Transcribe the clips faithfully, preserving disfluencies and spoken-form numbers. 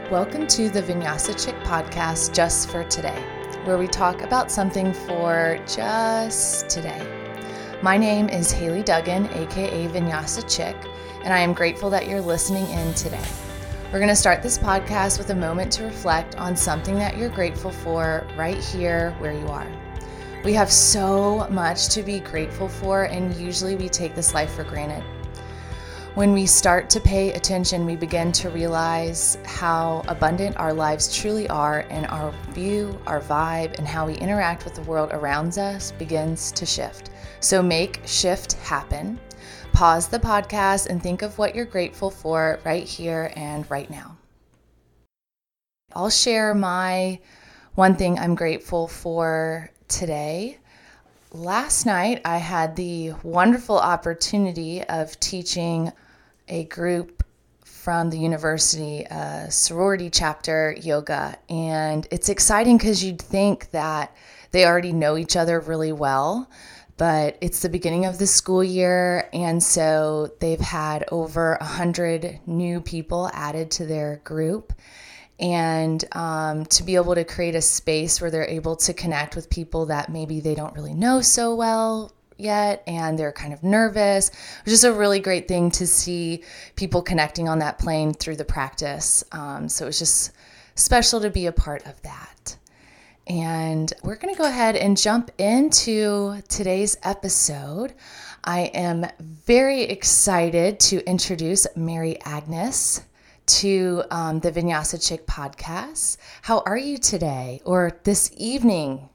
Welcome to the Vinyasa Chick podcast, just for today, where we talk about something for just today. My name is Haley Duggan, aka Vinyasa Chick, and I am grateful that you're listening in today. We're going to start this podcast with a moment to reflect on something that you're grateful for right here where you are. We have so much to be grateful for, and usually we take this life for granted. When we start to pay attention, we begin to realize how abundant our lives truly are, and our view, our vibe, and how we interact with the world around us begins to shift. So make shift happen. Pause the podcast and think of what you're grateful for right here and right now. I'll share my one thing I'm grateful for today. Last night, I had the wonderful opportunity of teaching a group from the university, a sorority chapter yoga. And it's exciting because you'd think that they already know each other really well, but it's the beginning of the school year. And so they've had over a hundred new people added to their group. And um, to be able to create a space where they're able to connect with people that maybe they don't really know so well yet, and they're kind of nervous, which is a really great thing to see people connecting on that plane through the practice. Um, so it's just special to be a part of that. And we're going to go ahead and jump into today's episode. I am very excited to introduce Mary Agnes to um, the Vinyasa Chick podcast. How are you today, or this evening?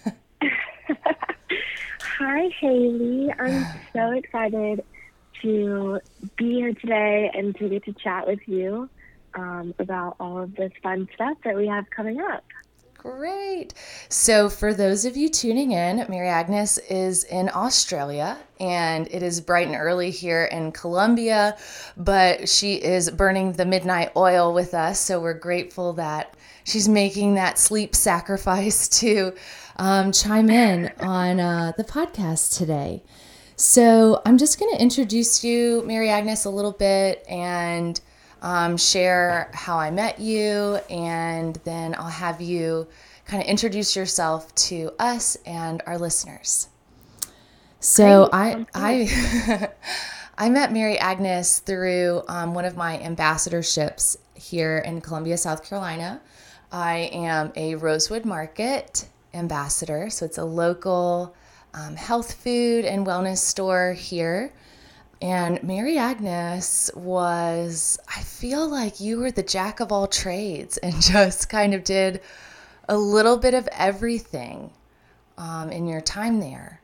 Hi, Haley. I'm so excited to be here today and to get to chat with you um, about all of this fun stuff that we have coming up. Great. So for those of you tuning in, Mary Agnes is in Australia, and it is bright and early here in Colombia, but she is burning the midnight oil with us. So we're grateful that she's making that sleep sacrifice to um, chime in on uh, the podcast today. So I'm just going to introduce you, Mary Agnes, a little bit and Um, share how I met you, and then I'll have you kind of introduce yourself to us and our listeners. So I I I met Mary Agnes through um, one of my ambassadorships here in Columbia, South Carolina. I am a Rosewood Market ambassador, so it's a local um, health food and wellness store here. And Mary Agnes was, I feel like you were the jack of all trades and just kind of did a little bit of everything um, in your time there.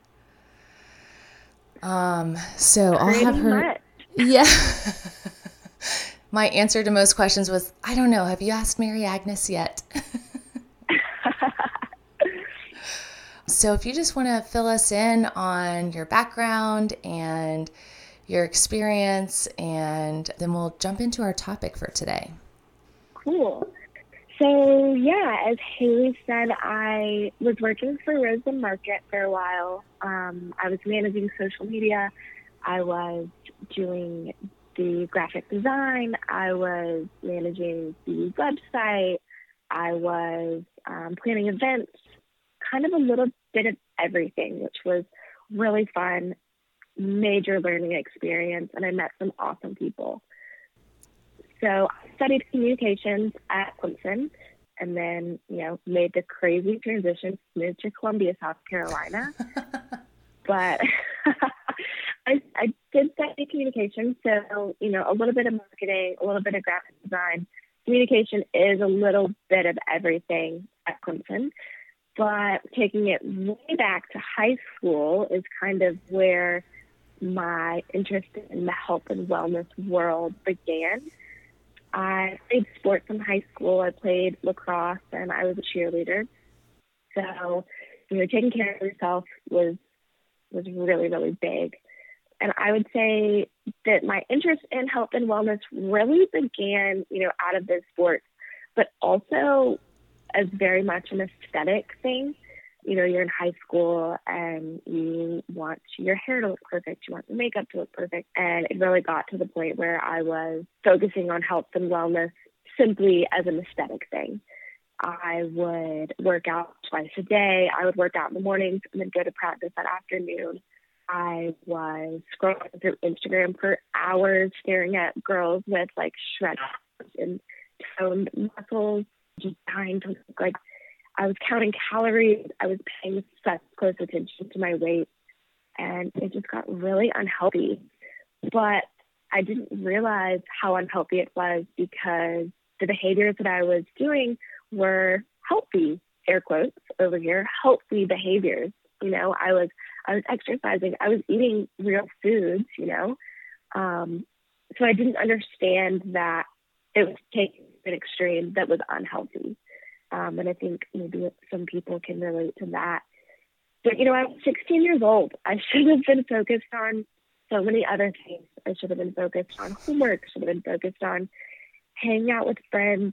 Um, so I'll have her. Much. Yeah. My answer to most questions was, I don't know. Have you asked Mary Agnes yet? So if you just want to fill us in on your background and your experience, and then we'll jump into our topic for today. Cool. So yeah, as Haley said, I was working for Rosewood Market for a while. Um, I was managing social media. I was doing the graphic design. I was managing the website. I was um, planning events, kind of a little bit of everything, which was really fun. Major learning experience, and I met some awesome people. So I studied communications at Clemson, and then, you know, made the crazy transition to move to Columbia, South Carolina. But I, I did study communications, so, you know, a little bit of marketing, a little bit of graphic design. Communication is a little bit of everything at Clemson, but taking it way back to high school is kind of where my interest in the health and wellness world began. I played sports in high school. I played lacrosse, and I was a cheerleader. So, you know, taking care of yourself was was really, really big. And I would say that my interest in health and wellness really began, you know, out of those sports, but also as very much an aesthetic thing. You know, you're in high school and you want your hair to look perfect, you want your makeup to look perfect. And it really got to the point where I was focusing on health and wellness simply as an aesthetic thing. I would work out twice a day. I would work out in the mornings and then go to practice that afternoon. I was scrolling through Instagram for hours, staring at girls with like shredded and toned muscles, just trying to look like I was counting calories. I was paying such close attention to my weight, and it just got really unhealthy. But I didn't realize how unhealthy it was because the behaviors that I was doing were healthy, air quotes over here, healthy behaviors. You know, I was, I was exercising, I was eating real foods, you know? Um, so I didn't understand that it was taking an extreme that was unhealthy. Um, and I think maybe some people can relate to that. But, you know, I was sixteen years old. I should have been focused on so many other things. I should have been focused on homework, should have been focused on hanging out with friends.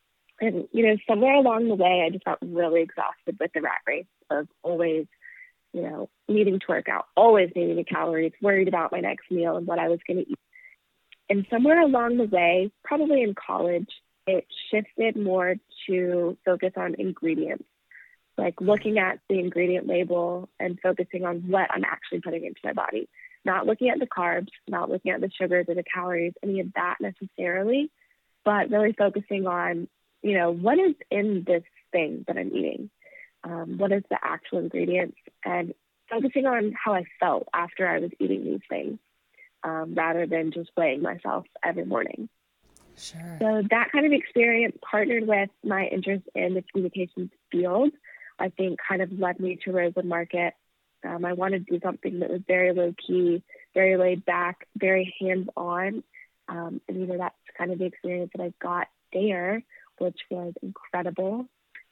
And, you know, somewhere along the way, I just got really exhausted with the rat race of always, you know, needing to work out, always needing the calories, worried about my next meal and what I was going to eat. And somewhere along the way, probably in college, it shifted more to focus on ingredients, like looking at the ingredient label and focusing on what I'm actually putting into my body, not looking at the carbs, not looking at the sugars or the calories, any of that necessarily, but really focusing on, you know, what is in this thing that I'm eating? Um, what is the actual ingredients? And focusing on how I felt after I was eating these things, um, rather than just weighing myself every morning. Sure. So that kind of experience, partnered with my interest in the communications field, I think kind of led me to Rosewood Market. Um, I wanted to do something that was very low key, very laid back, very hands-on. Um, and, you know, that's kind of the experience that I got there, which was incredible,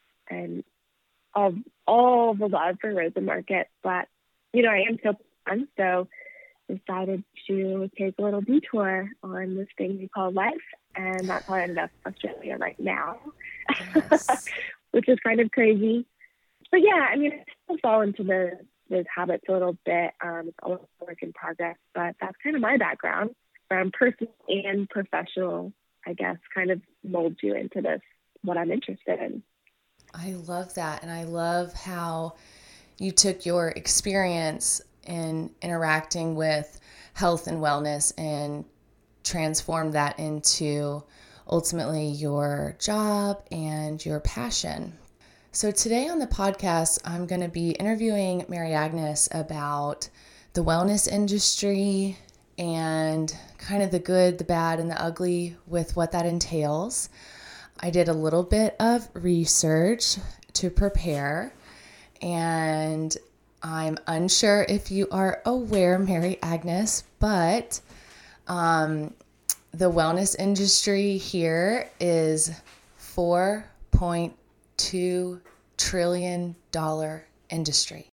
and all, all the love for Rosewood Market. But, you know, I am still fun, so decided to take a little detour on this thing we call life, and that's how I ended up in Australia right now, Yes. which is kind of crazy. But yeah, I mean, I still fall into the, those habits a little bit. Um, it's always a work in progress, but that's kind of my background. Um, personal and professional, I guess, kind of molds you into this, what I'm interested in. I love that. And I love how you took your experience in interacting with health and wellness and transformed that into ultimately your job and your passion. So today on the podcast, I'm going to be interviewing Mary Agnes about the wellness industry and kind of the good, the bad, and the ugly with what that entails. I did a little bit of research to prepare, and I'm unsure if you are aware, Mary Agnes, but um, the wellness industry here is four point two trillion dollars industry.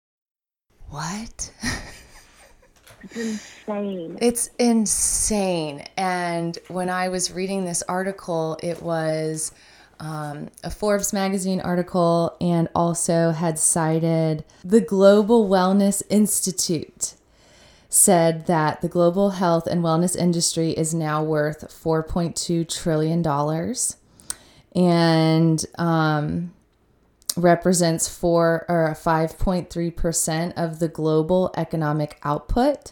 What? It's insane. It's insane. And when I was reading this article, it was um, a Forbes magazine article, and also had cited the Global Wellness Institute said that the global health and wellness industry is now worth four point two trillion dollars and um, represents four or five point three percent of the global economic output.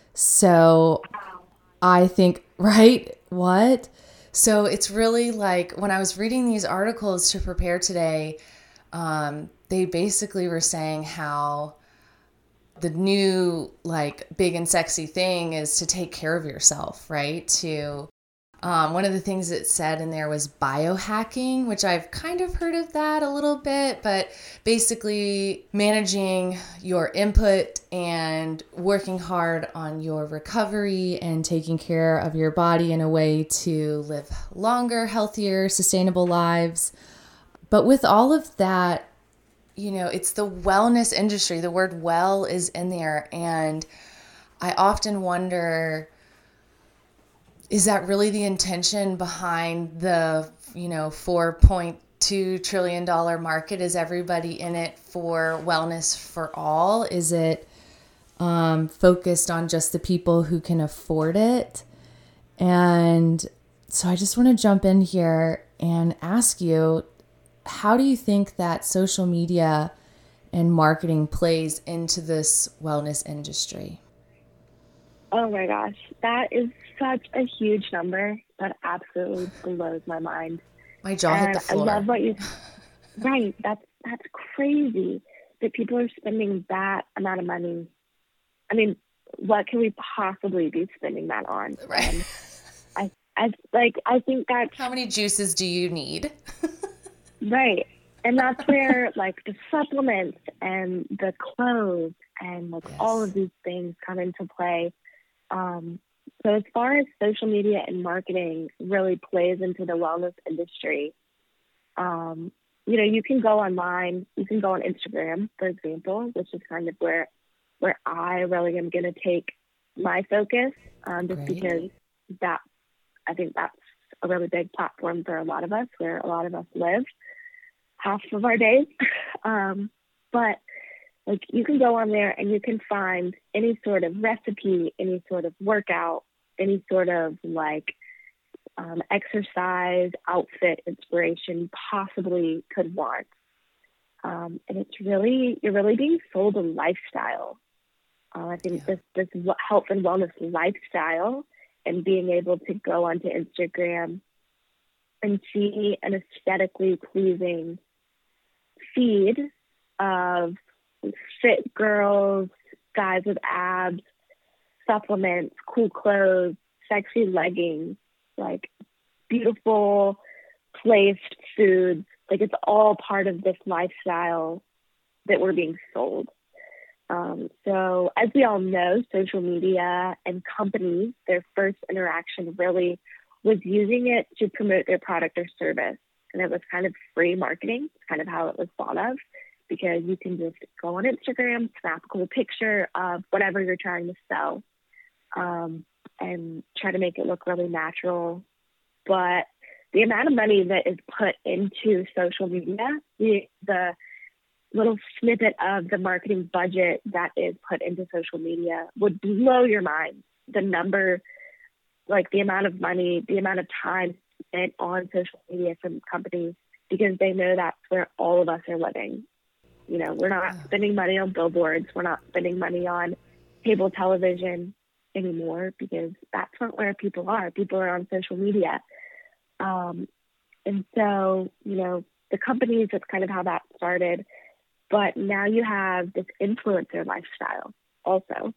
So I think, right? What? So it's really like when I was reading these articles to prepare today, um, they basically were saying how the new like big and sexy thing is to take care of yourself, right? To Um, one of the things it said in there was biohacking, which I've kind of heard of that a little bit, but basically managing your input and working hard on your recovery and taking care of your body in a way to live longer, healthier, sustainable lives. But with all of that, you know, it's the wellness industry. The word well is in there. And I often wonder, is that really the intention behind the, you know, four point two trillion dollars market? Is everybody in it for wellness for all? Is it um, focused on just the people who can afford it? And so I just want to jump in here and ask you, how do you think that social media and marketing plays into this wellness industry? Oh my gosh, that is such a huge number that absolutely blows my mind. My jaw and hit the floor. I love what you, right, that's, that's crazy that people are spending that amount of money. I mean, what can we possibly be spending that on? Right. Um, I, I, like, I think that's... How many juices do you need? Right. And that's where, like, the supplements and the clothes and, like, yes. all of these things come into play. Um, so as far as social media and marketing really plays into the wellness industry, um, you know, you can go online, you can go on Instagram, for example, which is kind of where where I really am going to take my focus, um, just Great. because that, I think that's a really big platform for a lot of us, where a lot of us live half of our days. um, but like you can go on there and you can find any sort of recipe, any sort of workout, any sort of like um, exercise, outfit, inspiration possibly could want. Um, and it's really, you're really being sold a lifestyle. Uh, I think yeah. this, this health and wellness lifestyle and being able to go onto Instagram and see an aesthetically pleasing feed of fit girls, guys with abs, supplements, cool clothes, sexy leggings, like beautiful placed foods. Like it's all part of this lifestyle that we're being sold. Um, so as we all know, social media and companies, their first interaction really was using it to promote their product or service. And it was kind of free marketing. It's kind of how it was thought of, because you can just go on Instagram, snap a cool picture of whatever you're trying to sell, um, and try to make it look really natural. But the amount of money that is put into social media, the, the little snippet of the marketing budget that is put into social media would blow your mind. The number, like the amount of money, the amount of time spent on social media from companies, because they know that's where all of us are living. You know, we're not spending money on billboards. We're not spending money on cable television anymore, because that's not where people are. People are on social media. Um, and so, you know, the companies, that's kind of how that started. But now you have this influencer lifestyle also,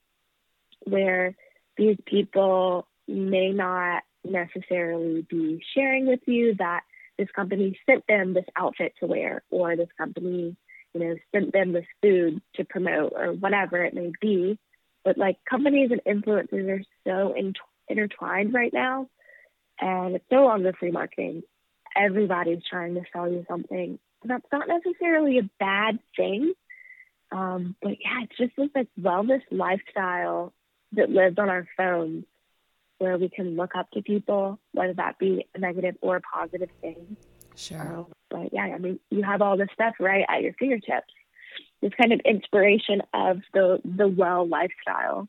where these people may not necessarily be sharing with you that this company sent them this outfit to wear, or this company, you know, sent them this food to promote, or whatever it may be. But like companies and influencers are so in- intertwined right now, and it's no longer free marketing. Everybody's trying to sell you something. That's not necessarily a bad thing. Um, but yeah, it's just this like wellness lifestyle that lives on our phones, where we can look up to people, whether that be a negative or a positive thing. Sure. Uh, but yeah, I mean, you have all this stuff right at your fingertips. This kind of inspiration of the, the well lifestyle.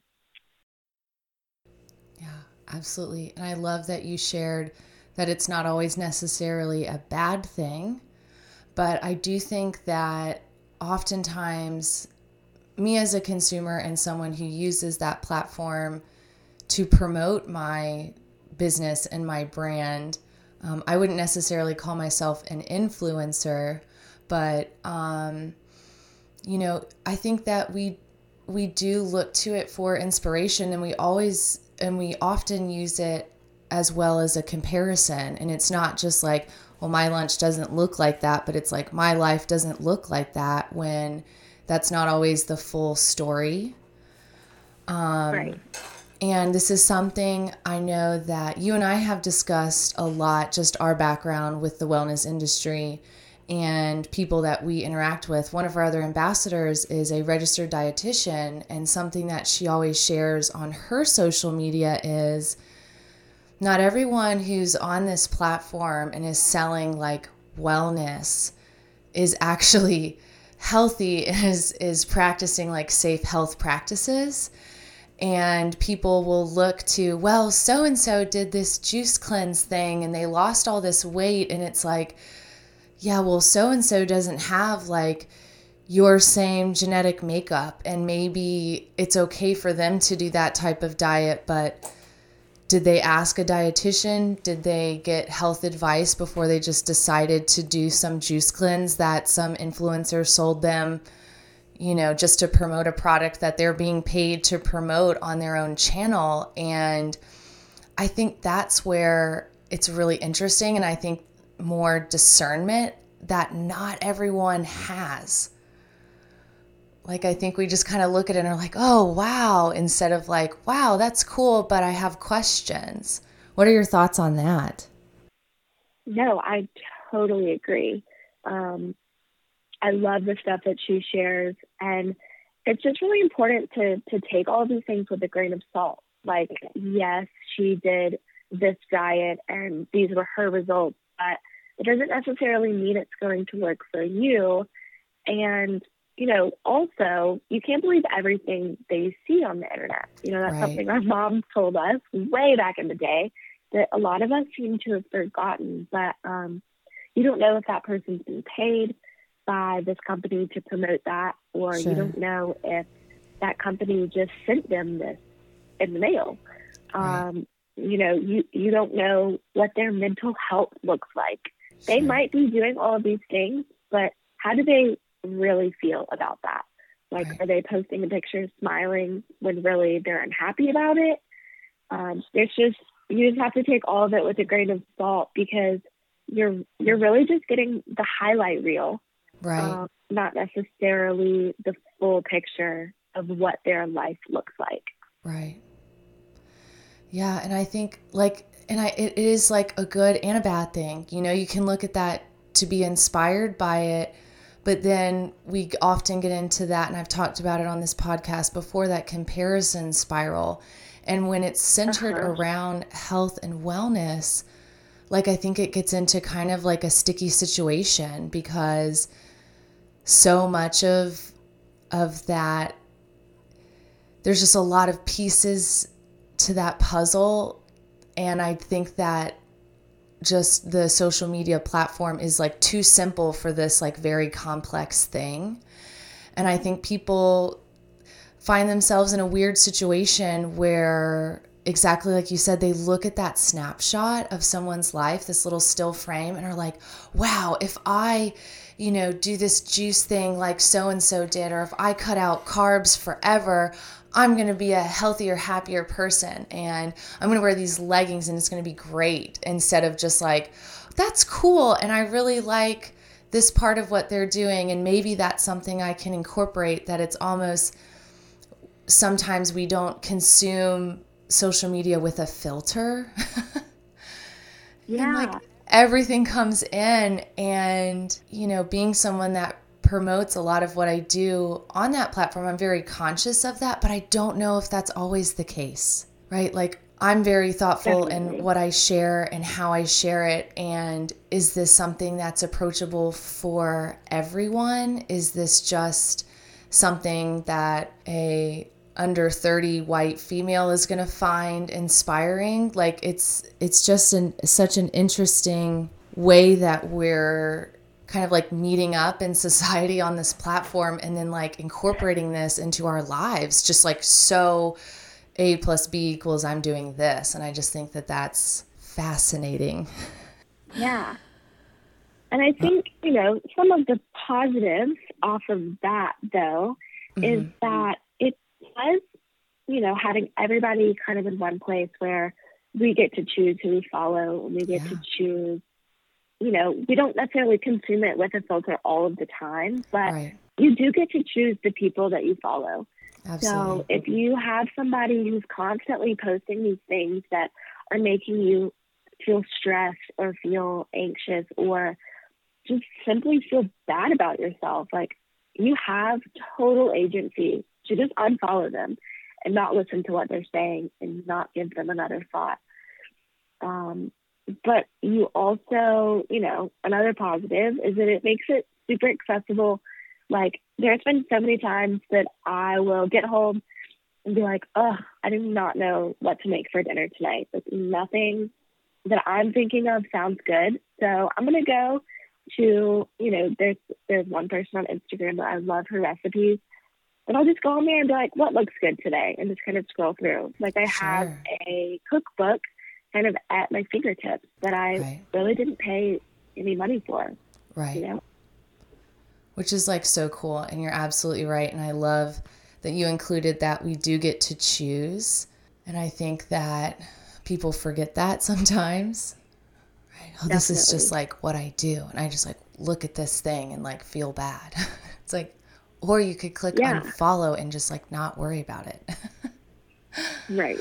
Yeah, absolutely. And I love that you shared that it's not always necessarily a bad thing. But I do think that oftentimes me as a consumer and someone who uses that platform to promote my business and my brand, um, I wouldn't necessarily call myself an influencer, but, um, you know, I think that we we do look to it for inspiration, and we always, and we often use it as well as a comparison. And it's not just like, well, my lunch doesn't look like that, but it's like my life doesn't look like that, when that's not always the full story. Um, right. And this is something I know that you and I have discussed a lot, just our background with the wellness industry and people that we interact with. One of our other ambassadors is a registered dietitian, and something that she always shares on her social media is not everyone who's on this platform and is selling like wellness is actually healthy, is is practicing like safe health practices. And people will look to, well, so-and-so did this juice cleanse thing and they lost all this weight. And it's like, yeah, well, so-and-so doesn't have like your same genetic makeup. And maybe it's okay for them to do that type of diet, but did they ask a dietitian? Did they get health advice before they just decided to do some juice cleanse that some influencer sold them, you know, just to promote a product that they're being paid to promote on their own channel? And I think that's where it's really interesting. And I think more discernment that not everyone has. Like, I think we just kind of look at it and are like, oh, wow, instead of like, wow, that's cool, but I have questions. What are your thoughts on that? No, I totally agree. Um, I love the stuff that she shares. And it's just really important to, to take all of these things with a grain of salt. Like, yes, she did this diet and these were her results, but it doesn't necessarily mean it's going to work for you. And you know, also, you can't believe everything that you see on the internet. You know, that's right. Something our mom told us way back in the day that a lot of us seem to have forgotten. But um, you don't know if that person's been paid by this company to promote that, or sure. You don't know if that company just sent them this in the mail. Right. Um, you know, you, you don't know what their mental health looks like. Sure. They might be doing all of these things, but how do they really feel about that? Like, right. Are they posting a picture smiling when really they're unhappy about it? Um, it's just, you just have to take all of it with a grain of salt, because you're you're really just getting the highlight reel, right? Um, not necessarily the full picture of what their life looks like. Right. Yeah, and I think like, and I it is like a good and a bad thing. You know, you can look at that to be inspired by it. But then we often get into that, and I've talked about it on this podcast before, that comparison spiral. And when it's centered uh-huh. around health and wellness, like, I think it gets into kind of like a sticky situation, because so much of of that, there's just a lot of pieces to that puzzle. And I think that just the social media platform is like too simple for this like very complex thing. And I think people find themselves in a weird situation where, exactly like you said, they look at that snapshot of someone's life, this little still frame, and are like, wow, if I, you know, do this juice thing like so-and-so did, or if I cut out carbs forever, I'm going to be a healthier, happier person, and I'm going to wear these leggings and it's going to be great, instead of just like, that's cool, and I really like this part of what they're doing, and maybe that's something I can incorporate. That it's almost, sometimes we don't consume social media with a filter. Yeah. And like everything comes in, and, you know, being someone that promotes a lot of what I do on that platform, I'm very conscious of that, but I don't know if that's always the case, right? Like, I'm very thoughtful Definitely. in what I share and how I share it. And is this something that's approachable for everyone? Is this just something that a under thirty white female is going to find inspiring? Like, it's, it's just an, such an interesting way that we're kind of like meeting up in society on this platform, and then like incorporating this into our lives, just like, so A plus B equals I'm doing this. And I just think that that's fascinating. Yeah. And I think, you know, some of the positives off of that, though, mm-hmm. is that it was, you know, having everybody kind of in one place where we get to choose who we follow, and we get yeah. to choose, you know, we don't necessarily consume it with a filter all of the time, but right. you do get to choose the people that you follow. Absolutely. So if you have somebody who's constantly posting these things that are making you feel stressed or feel anxious or just simply feel bad about yourself, like, you have total agency to just unfollow them and not listen to what they're saying and not give them another thought. Um, but you also, you know, another positive is that it makes it super accessible. Like, there's been so many times that I will get home and be like, oh, I do not know what to make for dinner tonight. Like nothing that I'm thinking of sounds good. So I'm going to go to, you know, there's, there's one person on Instagram that I love her recipes, but I'll just go on there and be like, what looks good today? And just kind of scroll through. Like I Sure. have a cookbook kind of at my fingertips that I Right. really didn't pay any money for. Right. You know? Which is like so cool. And you're absolutely right. And I love that you included that we do get to choose. And I think that people forget that sometimes. Right. Oh, this is just like what I do. And I just like look at this thing and like feel bad. It's like, or you could click Yeah. unfollow and just like not worry about it. Right.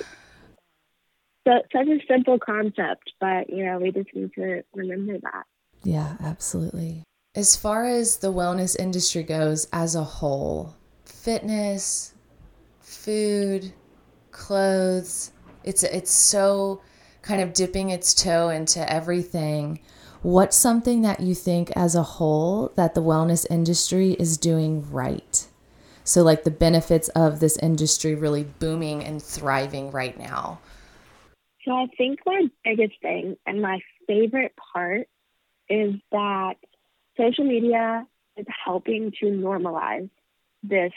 So such a simple concept, but you know, we just need to remember that. Yeah, absolutely. As far as the wellness industry goes as a whole, fitness, food, clothes, it's it's so kind of dipping its toe into everything. What's something that you think as a whole that the wellness industry is doing right? So like the benefits of this industry really booming and thriving right now. So I think my biggest thing and my favorite part is that social media is helping to normalize this,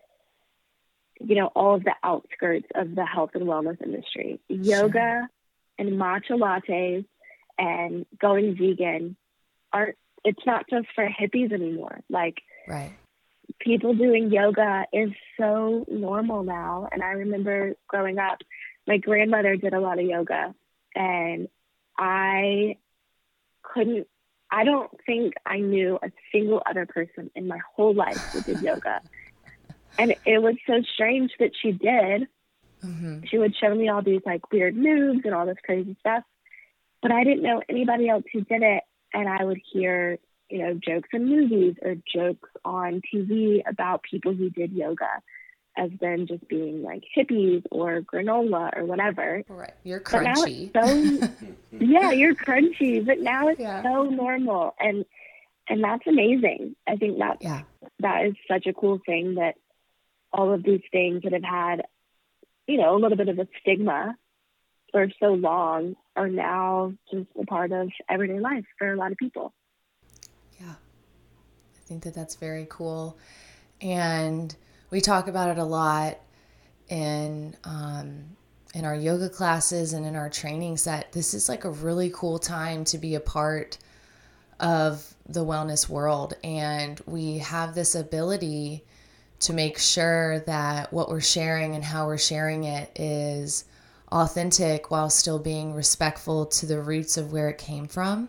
you know, all of the outskirts of the health and wellness industry. Sure. Yoga and matcha lattes and going vegan are, it's not just for hippies anymore. Like, right. People doing yoga is so normal now. And I remember growing up, my grandmother did a lot of yoga, and I couldn't, I don't think I knew a single other person in my whole life who did yoga. And it was so strange that she did. Mm-hmm. She would show me all these like weird moves and all this crazy stuff, but I didn't know anybody else who did it. And I would hear, you know, jokes in movies or jokes on T V about people who did yoga as them just being like hippies or granola or whatever. Right. You're crunchy. But now it's so, yeah, you're crunchy, but now it's yeah. so normal. And, and that's amazing. I think that, yeah. that is such a cool thing that all of these things that have had, you know, a little bit of a stigma for so long are now just a part of everyday life for a lot of people. Yeah. I think that that's very cool. And we talk about it a lot in um, in our yoga classes and in our trainings that this is like a really cool time to be a part of the wellness world. And we have this ability to make sure that what we're sharing and how we're sharing it is authentic while still being respectful to the roots of where it came from.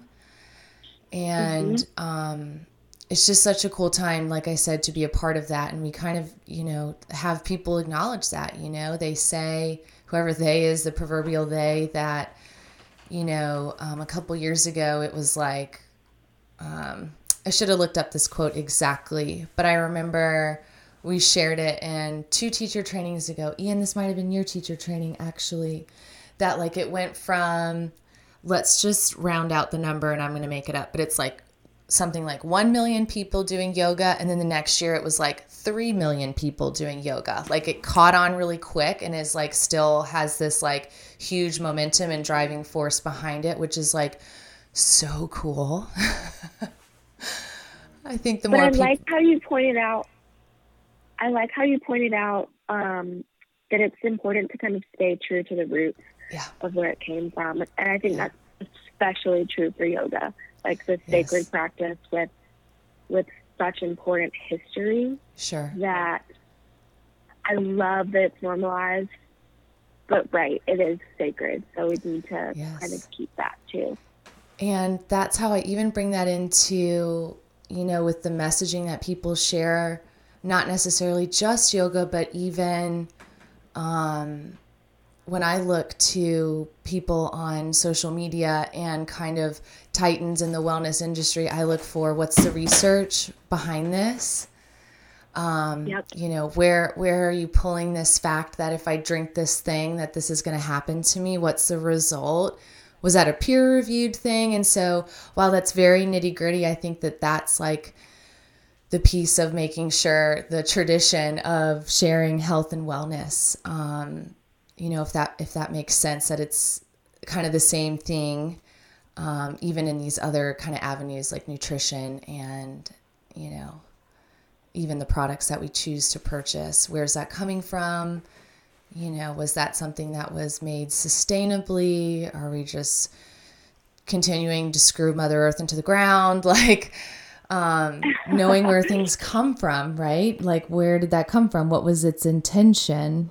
And mm-hmm. um it's just such a cool time, like I said, to be a part of that. And we kind of, you know, have people acknowledge that, you know, they say, whoever they is, the proverbial they, that, you know, um, a couple years ago, it was like, um, I should have looked up this quote exactly, but I remember we shared it in two teacher trainings ago. Ian, this might have been your teacher training, actually, that like it went from, let's just round out the number and I'm going to make it up, but it's like, something like one million people doing yoga. And then the next year it was like three million people doing yoga. Like it caught on really quick and is like still has this like huge momentum and driving force behind it, which is like so cool. I think the but more I people... like how you pointed out, I like how you pointed out um, that it's important to kind of stay true to the roots yeah. of where it came from. And I think yeah. that's especially true for yoga. Like the sacred yes. practice with with such important history. Sure. That I love that it's normalized, but right, it is sacred. So we need to yes. kind of keep that too. And that's how I even bring that into, you know, with the messaging that people share, not necessarily just yoga, but even um, when I look to people on social media and kind of titans in the wellness industry, I look for what's the research behind this. Um, yep. You know, where where are you pulling this fact that if I drink this thing that this is going to happen to me? What's the result? Was that a peer-reviewed thing? And so while that's very nitty-gritty, I think that that's like the piece of making sure the tradition of sharing health and wellness, um, you know, if that, if that makes sense, that it's kind of the same thing, um, even in these other kind of avenues like nutrition and, you know, even the products that we choose to purchase. Where's that coming from? You know, was that something that was made sustainably? Are we just continuing to screw Mother Earth into the ground? Like, um, knowing where things come from, right? Like, where did that come from? What was its intention?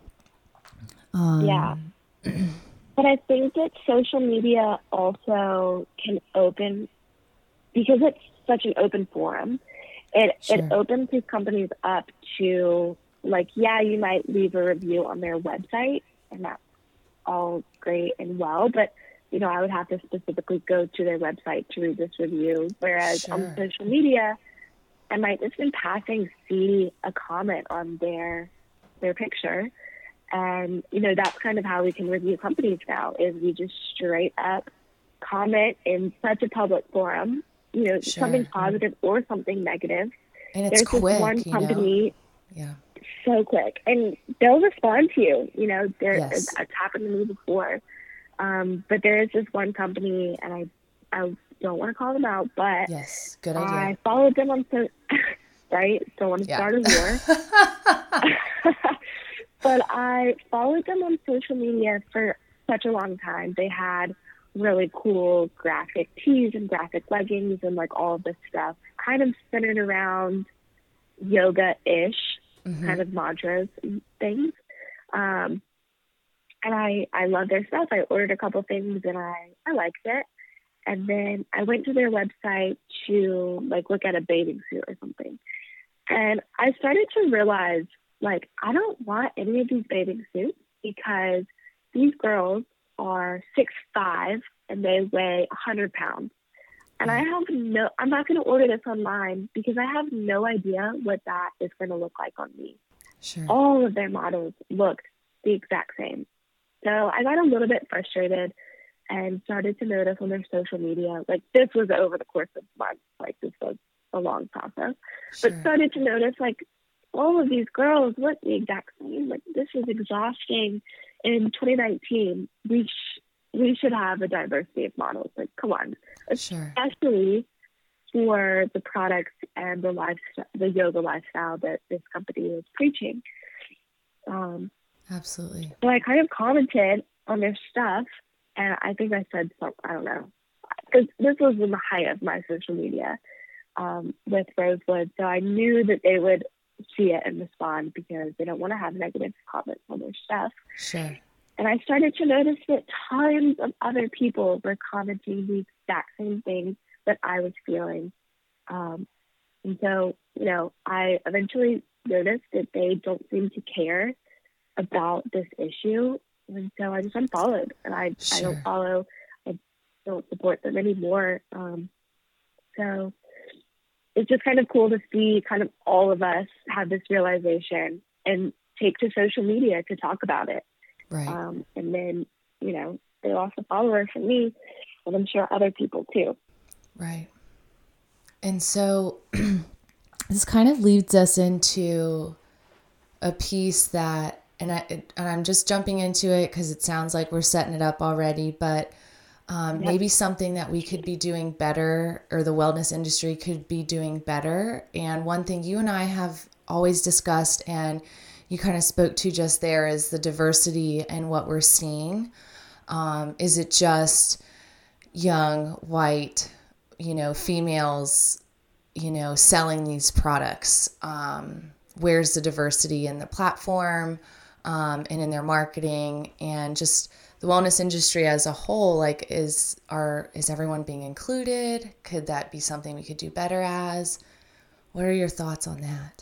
Um, Yeah. But I think that social media also can open, because it's such an open forum, it, Sure. it opens these companies up to, like, yeah, you might leave a review on their website, and that's all great and well, but you know, I would have to specifically go to their website to read this review. Whereas Sure. on social media, I might just in passing see a comment on their their picture. And, you know, that's kind of how we can review companies now, is we just straight up comment in such a public forum, you know, Sure. something positive or something negative. And it's There's quick, this one you company, know? Yeah. so quick, and they'll respond to you. You know, there, Yes. it's happened to me before. Um, but there is this one company, and I, I don't want to call them out, but Yes. Good idea. I followed them on, so, right? Don't want to Yeah. start a war. But I followed them on social media for such a long time. They had really cool graphic tees and graphic leggings and like all of this stuff, kind of centered around yoga-ish Mm-hmm. kind of mantras and things. Um, and I, I love their stuff. I ordered a couple things and I, I liked it. And then I went to their website to like look at a bathing suit or something. And I started to realize, like, I don't want any of these bathing suits, because these girls are six five and they weigh one hundred pounds. And I have no, I'm not going to order this online because I have no idea what that is going to look like on me. Sure. All of their models looked the exact same. So I got a little bit frustrated and started to notice on their social media, like this was over the course of months, like this was a long process, Sure. but started to notice like all of these girls look the exact same. Like this is exhausting. In twenty nineteen, we sh- we should have a diversity of models. Like, come on, Sure. especially for the products and the lifestyle, the yoga lifestyle that this company is preaching. Um, Absolutely. so I kind of commented on their stuff, and I think I said something, I don't know, because this was in the height of my social media um, with Rosewood, so I knew that they would see it and respond because they don't want to have negative comments on their stuff. Sure. And I started to notice that tons of other people were commenting the exact same things that I was feeling. Um, and so, you know, I eventually noticed that they don't seem to care about this issue. And so I just unfollowed, and I, Sure. I don't follow, I don't support them anymore. Um, so it's just kind of cool to see kind of all of us have this realization and take to social media to talk about it. Right. Um, and then, you know, they lost a follower from me, and I'm sure other people too. Right. And so this kind of leads us into a piece that, and I, and I'm just jumping into it because it sounds like we're setting it up already, but um, Yep. maybe something that we could be doing better, or the wellness industry could be doing better. And one thing you and I have always discussed, and you kind of spoke to just there, is the diversity and what we're seeing. Um, is it just young, white, you know, females, you know, selling these products? Um, where's the diversity in the platform um, and in their marketing, and just the wellness industry as a whole? Like, is are is everyone being included? Could that be something we could do better as? What are your thoughts on that?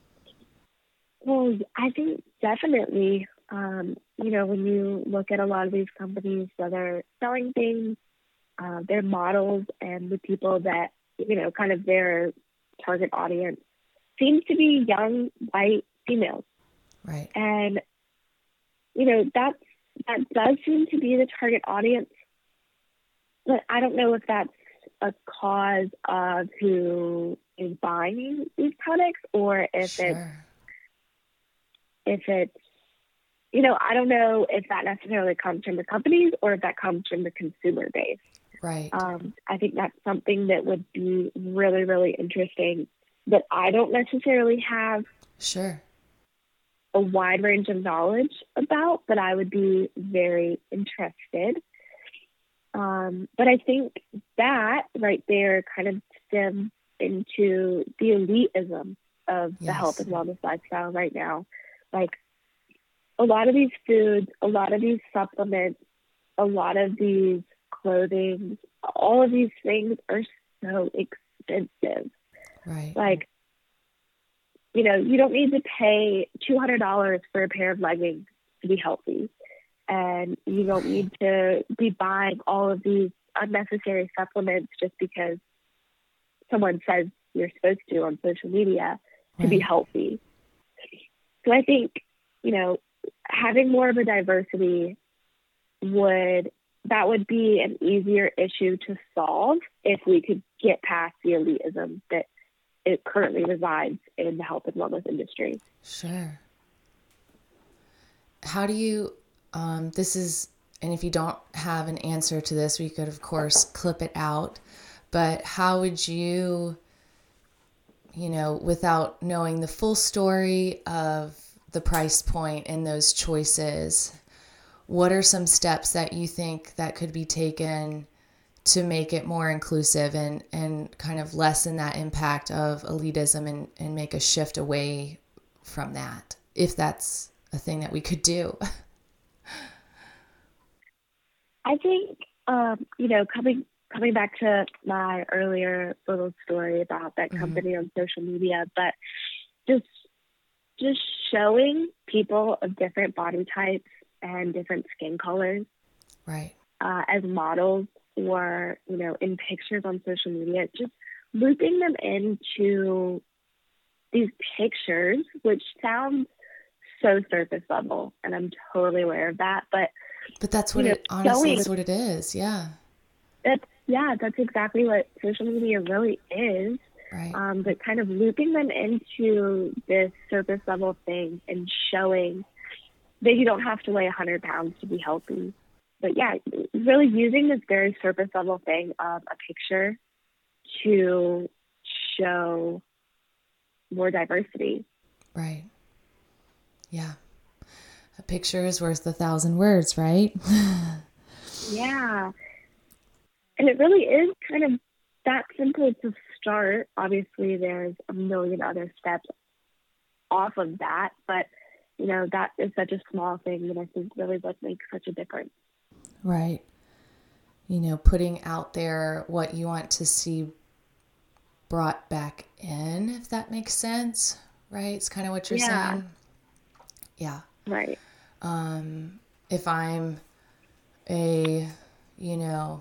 Well, I think definitely, um, you know, when you look at a lot of these companies that are selling things, uh, their models and the people that, you know, kind of their target audience seems to be young, white females. Right. And, you know, that's, that does seem to be the target audience, but I don't know if that's a cause of who is buying these products, or if Sure. it's if it's you know, I don't know if that necessarily comes from the companies or if that comes from the consumer base. Right. Um, I think that's something that would be really, really interesting that I don't necessarily have Sure. a wide range of knowledge about, but I would be very interested. Um, but I think that right there kind of stems into the elitism of the Yes. health and wellness lifestyle right now. Like, a lot of these foods, a lot of these supplements, a lot of these clothing, all of these things are so expensive. Right. Like, you know, you don't need to pay two hundred dollars for a pair of leggings to be healthy. And you don't need to be buying all of these unnecessary supplements just because someone says you're supposed to on social media to be Right. healthy. So I think, you know, having more of a diversity would, that would be an easier issue to solve if we could get past the elitism that it currently resides in the health and wellness industry. Sure. How do you, um, this is, and if you don't have an answer to this, we could, of course, clip it out, but how would you, you know, without knowing the full story of the price point and those choices, what are some steps that you think that could be taken to make it more inclusive and, and kind of lessen that impact of elitism and, and make a shift away from that, if that's a thing that we could do? I think, um, you know, coming coming back to my earlier little story about that Mhm. company on social media, but just just showing people of different body types and different skin colors Right. uh, as models, or, you know, in pictures on social media, just looping them into these pictures, which sounds so surface level, and I'm totally aware of that, but But that's you what know, it, honestly, showing that's what it is. Yeah. that's yeah, that's exactly what social media really is. Right. Um, but kind of looping them into this surface level thing and showing that you don't have to weigh one hundred pounds to be healthy. But yeah, really using this very surface level thing of a picture to show more diversity. Right. Yeah. A picture is worth a thousand words, right? Yeah. And it really is kind of that simple to start. Obviously, there's a million other steps off of that, but, you know, that is such a small thing that I think really would make such a difference. Right. You know, putting out there what you want to see brought back in, if that makes sense, right? It's kind of what you're Yeah. saying. Yeah. Right. Um, if I'm a, you know,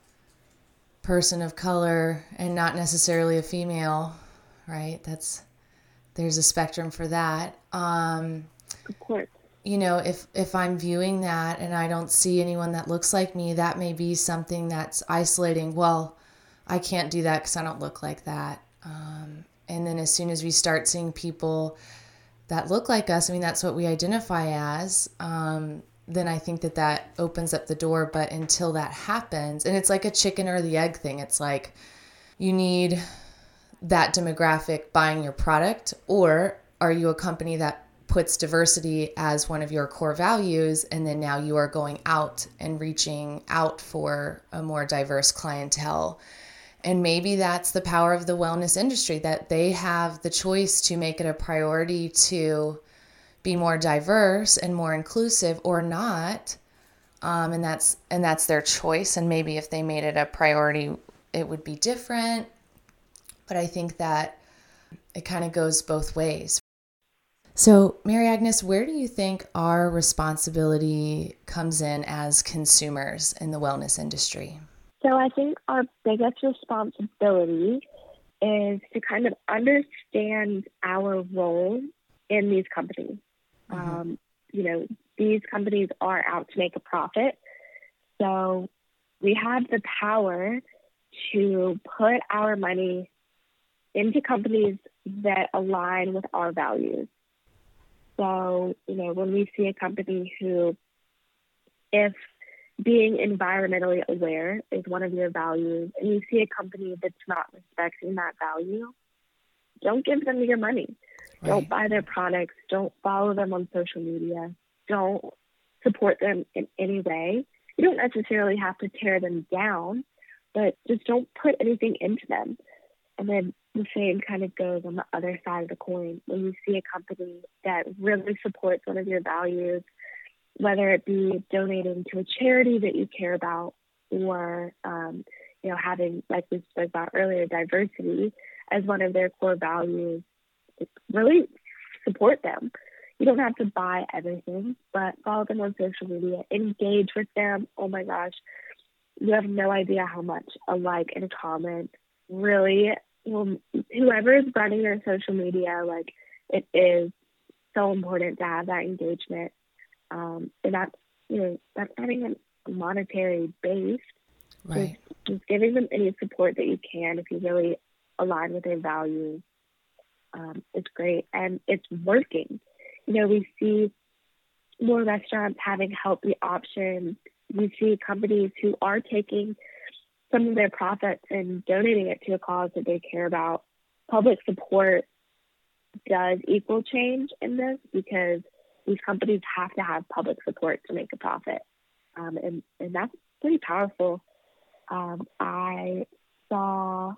person of color and not necessarily a female, right? That's, there's a spectrum for that. Um, Of course. you know, if, if I'm viewing that and I don't see anyone that looks like me, that may be something that's isolating. Well, I can't do that because I don't look like that. Um, and then as soon as we start seeing people that look like us, I mean, that's what we identify as, um, then I think that that opens up the door. But until that happens, and it's like a chicken or the egg thing, it's like you need that demographic buying your product, or are you a company that puts diversity as one of your core values, and then now you are going out and reaching out for a more diverse clientele. And maybe that's the power of the wellness industry, that they have the choice to make it a priority to be more diverse and more inclusive or not. Um, and that's and that's their choice. And maybe if they made it a priority, it would be different. But I think that it kind of goes both ways. So, Mary Agnes, where do you think our responsibility comes in as consumers in the wellness industry? So I think our biggest responsibility is to kind of understand our role in these companies. Mm-hmm. Um, you know, these companies are out to make a profit. So we have the power to put our money into companies that align with our values. So, you know, when we see a company who, if being environmentally aware is one of your values, and you see a company that's not respecting that value, don't give them your money. Right. Don't buy their products. Don't follow them on social media. Don't support them in any way. You don't necessarily have to tear them down, but just don't put anything into them. And then the same kind of goes on the other side of the coin. When you see a company that really supports one of your values, whether it be donating to a charity that you care about, or um, you know, having, like we spoke about earlier, diversity as one of their core values, really support them. You don't have to buy everything, but follow them on social media, engage with them. Oh my gosh, you have no idea how much a like and a comment really, well, whoever is running your social media, like, it is so important to have that engagement. Um, and that's, you know, that's having a monetary base. Right. Just, just giving them any support that you can if you really align with their values. Um, it's great, and it's working. You know, we see more restaurants having healthy options. We see companies who are taking some of their profits and donating it to a cause that they care about. Public support does equal change in this, because these companies have to have public support to make a profit. Um, and, and that's pretty powerful. Um, I saw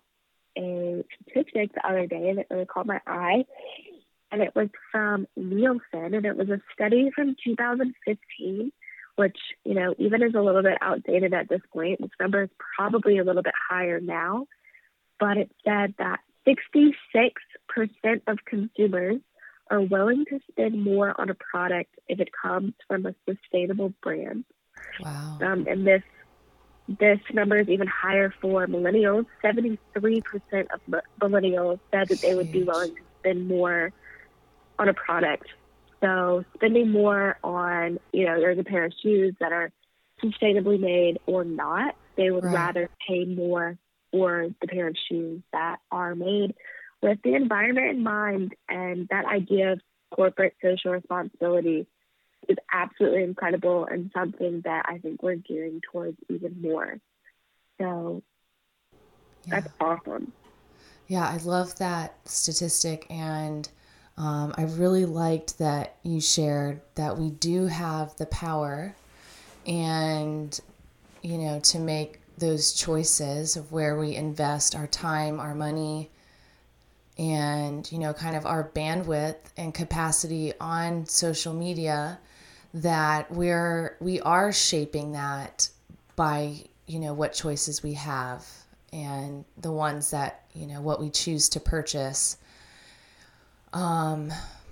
a statistic the other day that really caught my eye, and it was from Nielsen, and it was a study from two thousand fifteen, which, you know, even is a little bit outdated at this point. This number is probably a little bit higher now, but it said that sixty-six percent of consumers are willing to spend more on a product if it comes from a sustainable brand. Wow. Um, and this this number is even higher for millennials. seventy-three percent of millennials said that they would be willing to spend more on a product. So spending more on, you know, there's a pair of shoes that are sustainably made or not, they would right. rather pay more for the pair of shoes that are made with the environment in mind. And that idea of corporate social responsibility is absolutely incredible, and something that I think we're gearing towards even more. So yeah. That's awesome. Yeah, I love that statistic, and um, I really liked that you shared that we do have the power and, you know, to make those choices of where we invest our time, our money, and, you know, kind of our bandwidth and capacity on social media, that we're, we are shaping that by, you know, what choices we have and the ones that, you know, what we choose to purchase. Um,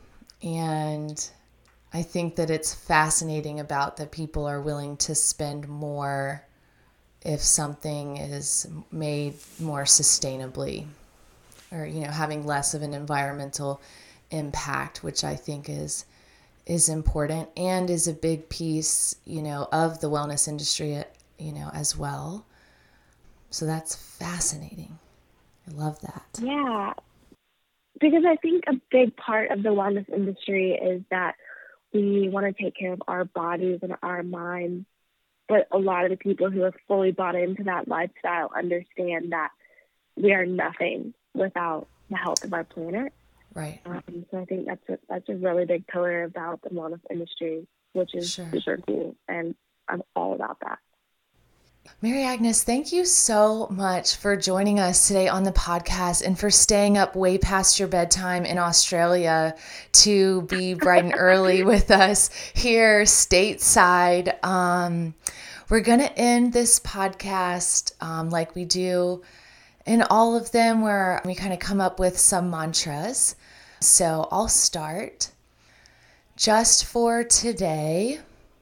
and I think that it's fascinating about that people are willing to spend more if something is made more sustainably, or, you know, having less of an environmental impact, which I think is is important and is a big piece, you know, of the wellness industry, you know, as well. So that's fascinating. I love that. Yeah, because I think a big part of the wellness industry is that we want to take care of our bodies and our minds, but a lot of the people who have fully bought into that lifestyle understand that we are nothing without the health of our planet. Right. Um, so I think that's a, that's a really big pillar about the wellness industry, which is Sure. super cool, and I'm all about that. Mary Agnes, thank you so much for joining us today on the podcast and for staying up way past your bedtime in Australia to be bright and early with us here stateside. Um, we're going to end this podcast um, like we do in all of them, where we kind of come up with some mantras. So I'll start. Just for today,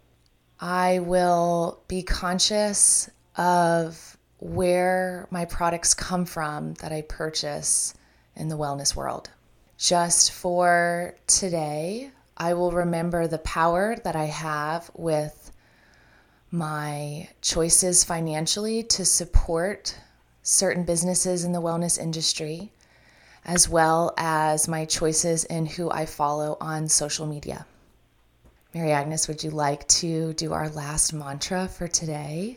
I will be conscious of where my products come from that I purchase in the wellness world. Just for today, I will remember the power that I have with my choices financially to support certain businesses in the wellness industry, as well as my choices in who I follow on social media. Mary Agnes, would you like to do our last mantra for today?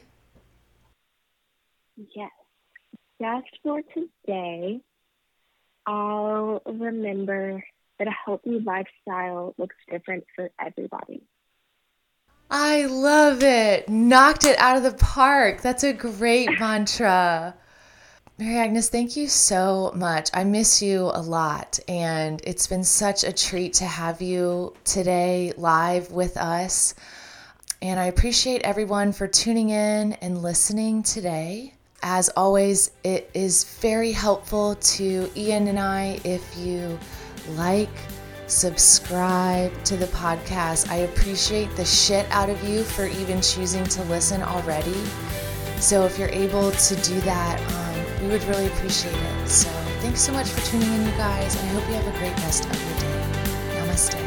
Yes. Just for today, I'll remember that a healthy lifestyle looks different for everybody. I love it. Knocked it out of the park. That's a great mantra. Mary Agnes, thank you so much. I miss you a lot, and it's been such a treat to have you today live with us. And I appreciate everyone for tuning in and listening today. As always, it is very helpful to Ian and I if you like, subscribe to the podcast. I appreciate the shit out of you for even choosing to listen already. So if you're able to do that, um, we would really appreciate it. So thanks so much for tuning in, you guys. And I hope you have a great rest of your day. Namaste.